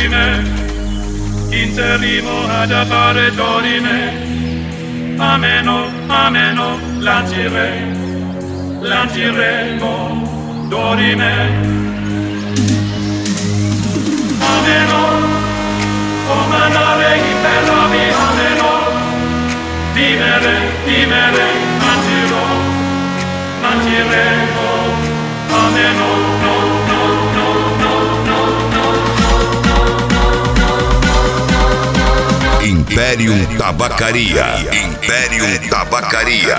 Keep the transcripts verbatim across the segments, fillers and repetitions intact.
dorime, inserimo ad appare dorime, ameno, ameno, lancire, lanciremo, dorime, ameno, comandare i ferrovi, ameno, vivere, vivere, lancirò, lanciremo, ameno, no, no, no, no, no, no, no, no, no. Imperium Tabacaria, Imperium Tabacaria.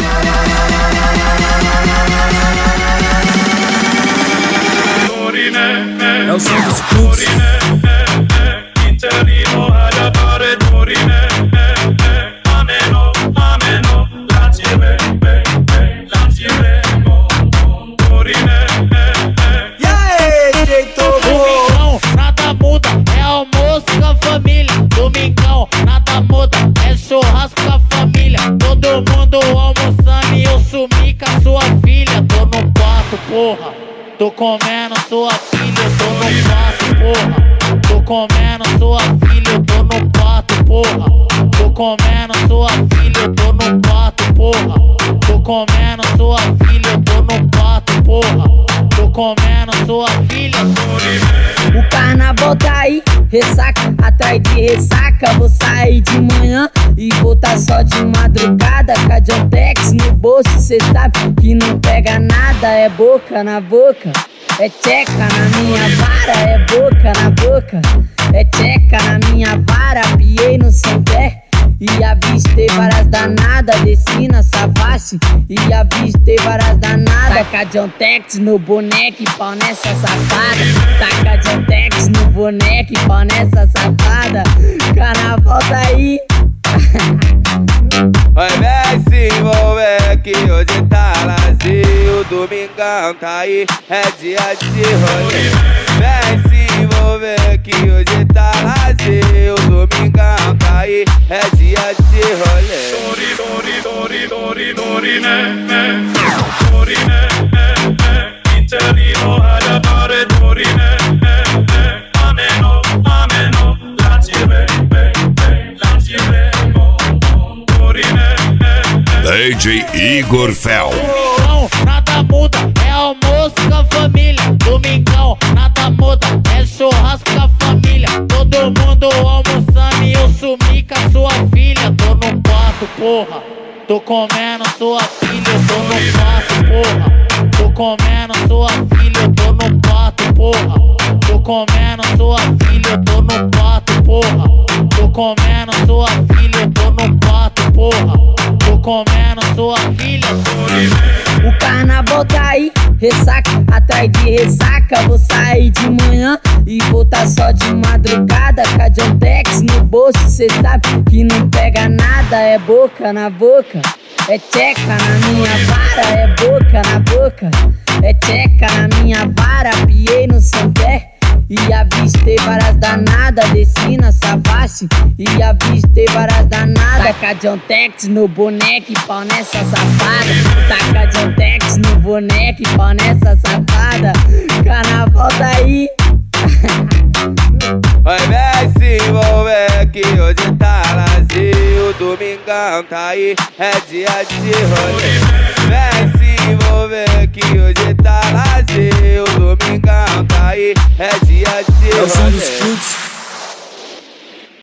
É o som dos clubes. Interino ad appare dorime, ameno, ameno, lancire, lanciremo, dorime. E aí, jeito bom? Domingão, nada muda, é almoço com a família. Domingão, nada muda, é churrasco com a família. Todo mundo almoçando e eu sumi com a sua filha. Tô no quarto, porra, tô comendo sua filha. Eu tô no quarto, porra, tô comendo sua filha. Eu tô no quarto, porra, tô comendo sua filha. Eu tô no quarto, porra, tô comendo sua filha. Eu tô no quarto, porra, tô comendo sua filha. O carnaval tá aí, ressaca atrás de ressaca. Vou sair de manhã e voltar só de madrugada. Cadiontex no bolso, cê sabe que não pega nada. É boca na boca, é tcheca na minha vara. É boca na boca, é tcheca na minha vara. Piei no Santé e avistei várias danadas. Desci na Savassi e avistei várias danadas. Taca Jontex no boneco e pau nessa safada. Taca Jontex no boneco e pau nessa safada. Carnaval tá aí. Oi, vem se envolver que hoje tá lazer. O domingão tá aí, é dia de rolê. Vem se envolver que hoje tá lazer. O domingão tá aí, é dia de rolê. Dori, dori, dori, dori, dorime, dorime, interino ad appare dorime, ameno, ameno, lancire, lanciremo, dorime. D J Igor Fel. Domingão, nada muda, é almoço com a família. Domingão, nada muda, é churrasco com a família. Todo mundo almoçando e eu sumi com a sua filha. Tô no quarto, porra, tô comendo sua filha. Eu tô no quarto, porra, tô comendo sua filha. Eu tô no quarto, porra, tô comendo sua filha. Eu tô no quarto, porra, tô comendo sua filha. Eu tô no quarto, porra, tô comendo sua filha. O carnaval tá aí, ressaca atrás de ressaca. Vou sair de manhã e voltar só de madrugada. Cadiontex no bolso, cê sabe que não pega nada. É boca na boca, é tcheca na minha vara. É boca na boca, é tcheca na minha vara. Piei no Santé e avistei várias danadas. Desci na Savassi e avistei várias danadas. Taca Jontex no boneco e pau nessa safada. Taca Jontex no boneco e pau nessa safada. Carnaval tá aí. Oi, vem se envolver que hoje tá lazer. O domingão tá aí, é dia de rolê. Vem se envolver que hoje tá lazer. O domingão tá aí, é dia de rolê. É o som dos clubes.